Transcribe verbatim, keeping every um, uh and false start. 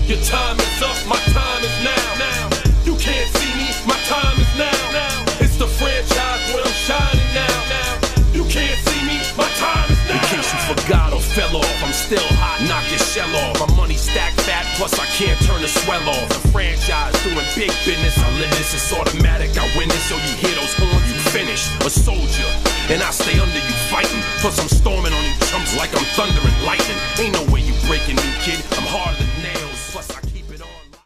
Your time is up, my time is now. Now you can't see me, my time is now. Now it's the franchise where I'm shining now. Now you can't see me, my time is now. In case you forgot or fell off, I'm still hot, knock your shell off. My money stacked fat, plus I can't turn the swell off. The franchise doing big business, I live this, it's automatic. I win this, so you hear those horns, you finish. A soldier, and I stay under you fighting. Plus I'm